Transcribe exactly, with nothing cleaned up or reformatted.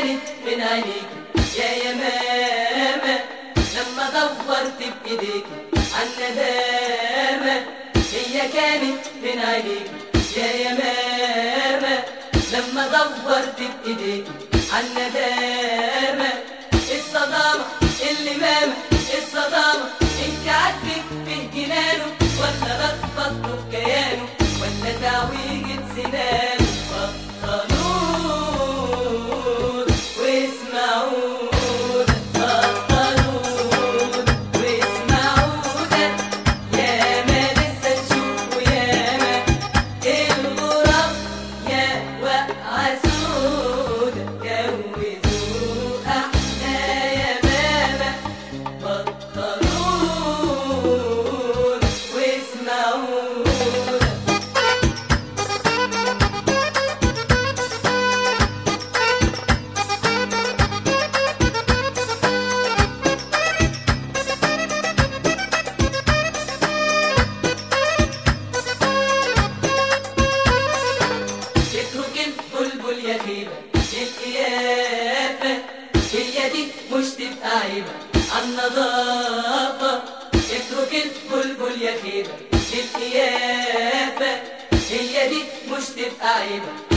كانت من عينيكي يا يمامة، لما دورت بإيديكي عالندامة. هي كانت من عينيكي يا يمامة، لما دورت بإيديكي عالندامة. الصدامة اللي مامة، الصدامة انت عاجبك في جنانه، ولا لخبطته في كيانه، ولا تعويجة سنانه. بطلون واسمعونا، بطلون واسمعونا، ياما لسه تشوفوا ياما الغراب يا وقعة سودا. جوزوا احنا يا ماما، بطلون واسمعونا. البلبل يا خيبة القيافة، هي دي مش تبقى عيبة عالنظافة. اترك البلبل يا خيبة القيافة، هي دي مش تبقى عيبة